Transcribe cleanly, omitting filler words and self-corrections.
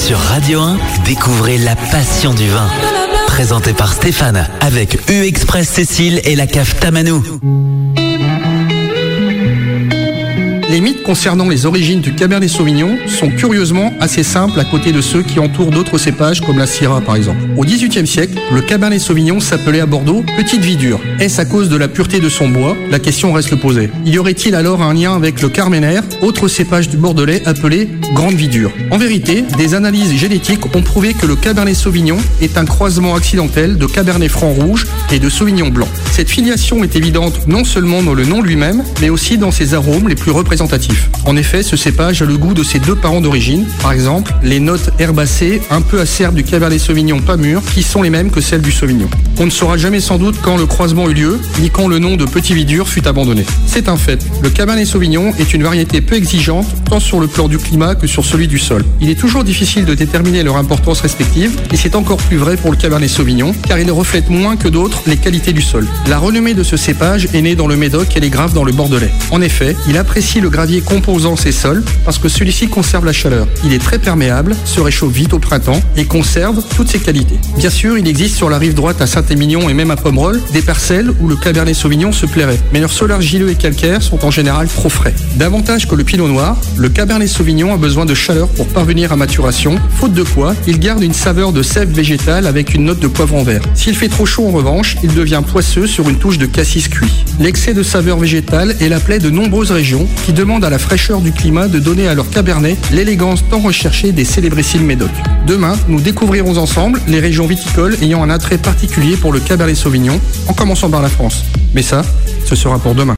Sur Radio 1, découvrez la passion du vin. Présenté par Stéphane, avec U-Express Cécile et la cave Tamanou. Les mythes concernant les origines du Cabernet Sauvignon sont curieusement assez simples à côté de ceux qui entourent d'autres cépages comme la Syrah par exemple. Au XVIIIe siècle, le Cabernet Sauvignon s'appelait à Bordeaux Petite Vie Dure. Est-ce à cause de la pureté de son bois? La question reste posée. Y aurait-il alors un lien avec le Carmenère, autre cépage du Bordelais appelé Grande Vie Dure? En vérité, des analyses génétiques ont prouvé que le Cabernet Sauvignon est un croisement accidentel de Cabernet Franc rouge et de Sauvignon blanc. Cette filiation est évidente non seulement dans le nom lui-même, mais aussi dans ses arômes les plus représentatifs. En effet, ce cépage a le goût de ses deux parents d'origine. Par exemple, les notes herbacées un peu acerbes du Cabernet Sauvignon pas mûr, qui sont les mêmes que celles du Sauvignon. On ne saura jamais sans doute quand le croisement eut lieu, ni quand le nom de Petit Vie Dure fut abandonné. C'est un fait. Le Cabernet Sauvignon est une variété peu exigeante, tant sur le plan du climat que sur celui du sol. Il est toujours difficile de déterminer leur importance respective, et c'est encore plus vrai pour le Cabernet Sauvignon, car il reflète moins que d'autres les qualités du sol. La renommée de ce cépage est née dans le Médoc et les Graves dans le Bordelais. En effet, il apprécie le gravier composant ses sols parce que celui-ci conserve la chaleur. Il est très perméable, se réchauffe vite au printemps et conserve toutes ses qualités. Bien sûr, il existe sur la rive droite à Saint-Émilion et même à Pomerol des parcelles où le Cabernet Sauvignon se plairait, mais leurs sols argileux et calcaires sont en général trop frais. Davantage que le Pinot Noir, le Cabernet Sauvignon a besoin de chaleur pour parvenir à maturation, faute de quoi il garde une saveur de sève végétale avec une note de poivron vert. S'il fait trop chaud en revanche, il devient poisseux sur une touche de cassis cuit. L'excès de saveur végétale est la plaie de nombreuses régions qui demandent à la fraîcheur du climat de donner à leur Cabernet l'élégance tant recherchée des célébrissimes Médoc. Demain, nous découvrirons ensemble les régions viticoles ayant un attrait particulier pour le Cabernet Sauvignon, en commençant par la France. Mais ça, ce sera pour demain.